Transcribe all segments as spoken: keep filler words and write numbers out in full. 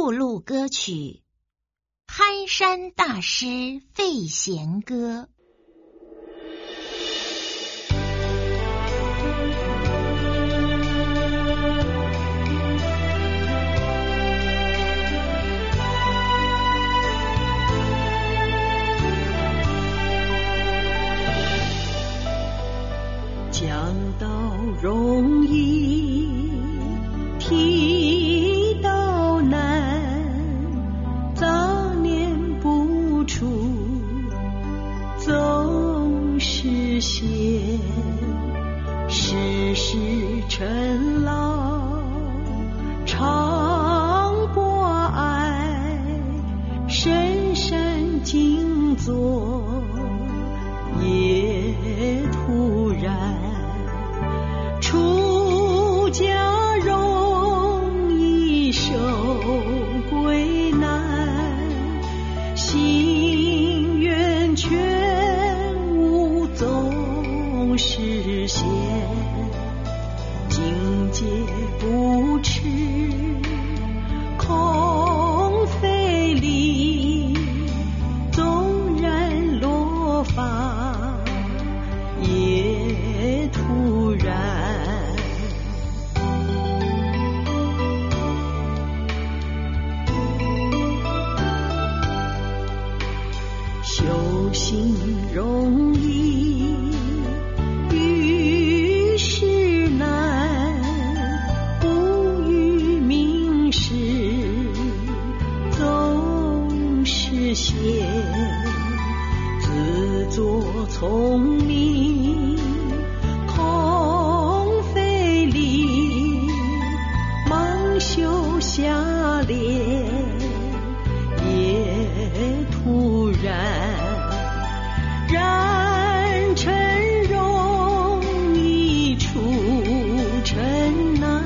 附录歌曲《憨山大师费弦歌》。 讲道容易，提道难，杂念不除，总是闲。世事尘劳，常博爱，深山静坐，也突然。出家容易守归难，心愿全无总是闲。境界不持，空费力，纵然落发也突然。修行容易，遇事难，不遇名师，总是闲。自作聪明，空费力，忙修下劣，也突然。染尘容易出尘难，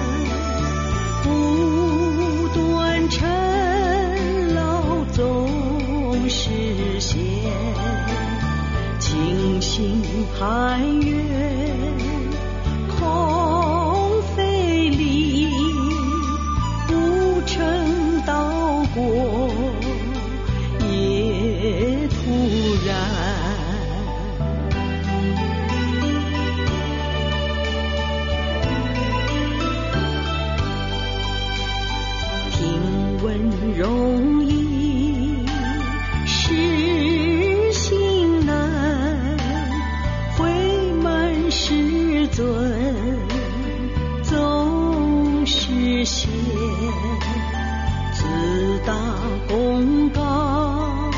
不断尘劳总是闲。清心攀缘，空费力，不成道果，也突然。听闻容易，实行难，慧满师尊总是闲。自大功高，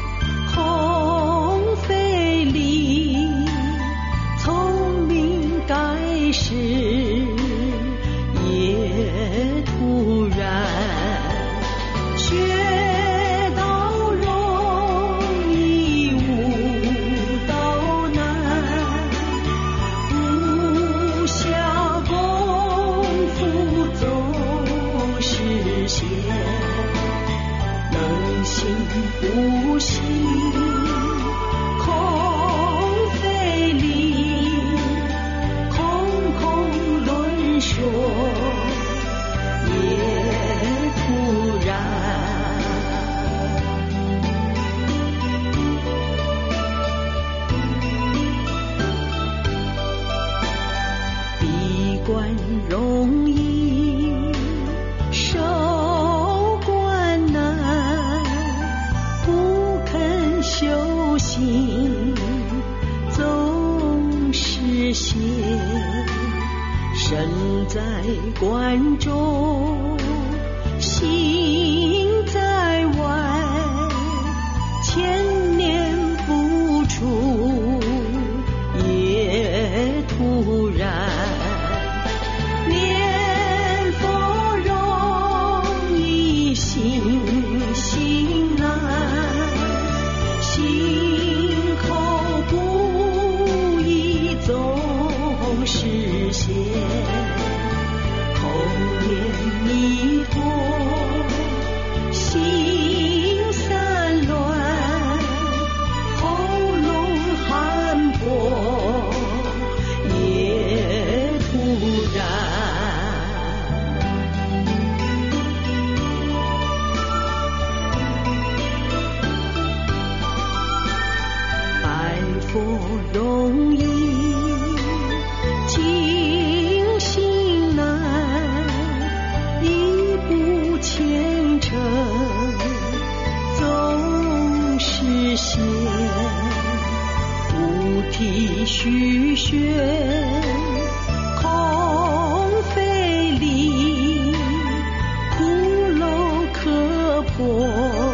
空费力，聪明盖世，也突然。学道容易，悟道难，不下功夫总是闲。能行不行，空费力，空空论说，也突然。闭关容易，收观难，不肯虔诚总实现，菩提虚玄空非理，苦楼可破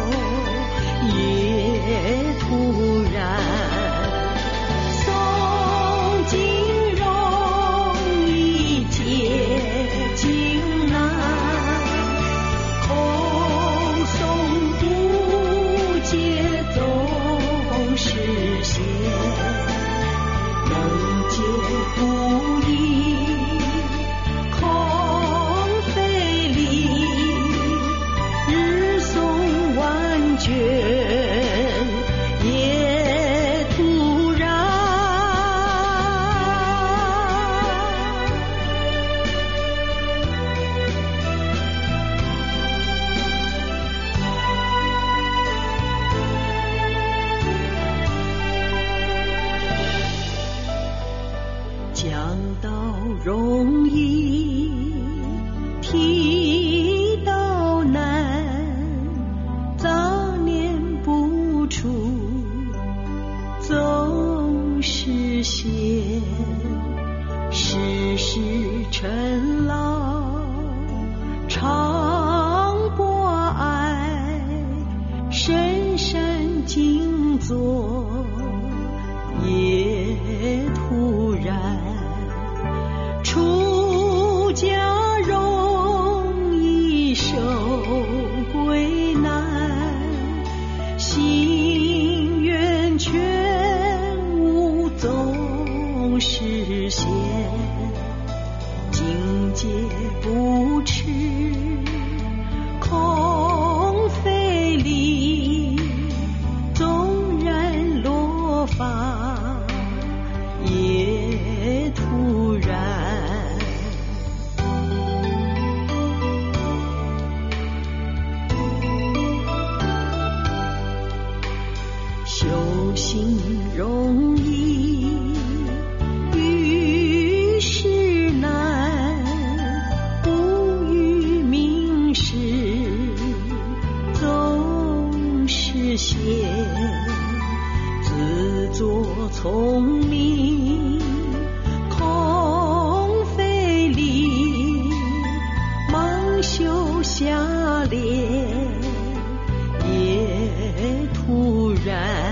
也突然。诵经容易解经难，空诵不解总实现，能解不疑，空非理，日诵万卷也突然。讲道容易，提道难，杂念不除总实现，世事尘劳常博爱，深深静坐也突然。出家容易受归难，心愿全无总实现，境界不持空非理，纵然落发也突然。修行容易，遇事难，不遇名师总实现，自作聪明空非理，盲修下劣也突然。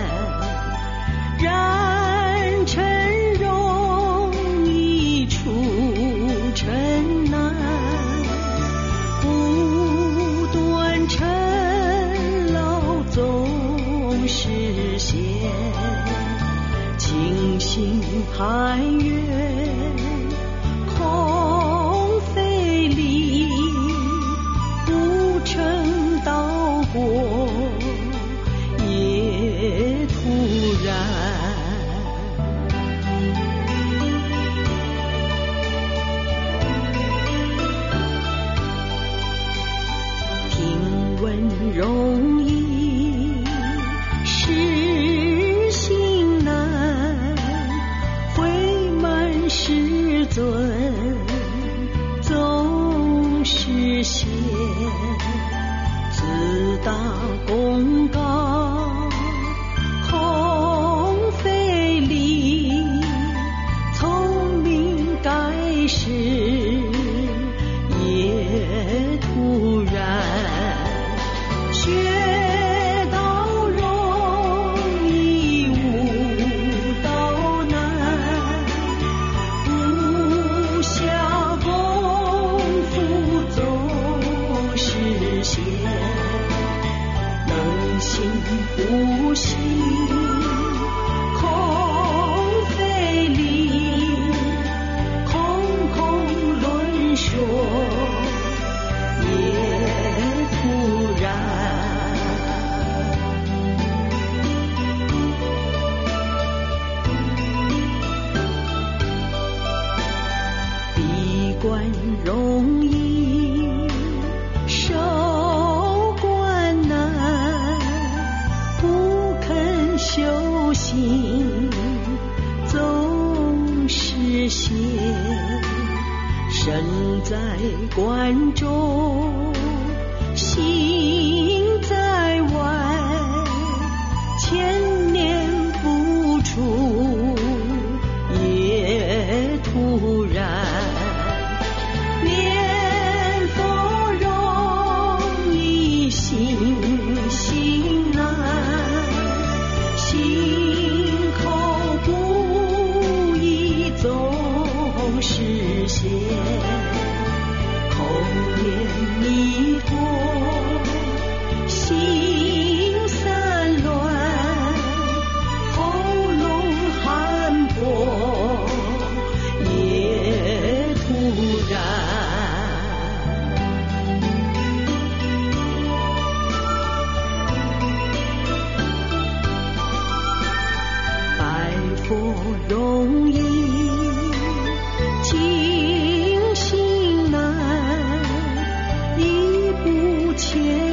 染尘容易出尘难，不断尘劳总实现，清心含愿空非理，不成道果也突然。听闻容易，实行难，慧满师尊总实现，自大功高空非理，聪明盖世也突然。学道容易，悟道难，不下功夫总实现，能行不行空非理，空空论说也突然。闭关容易，守关难，不肯见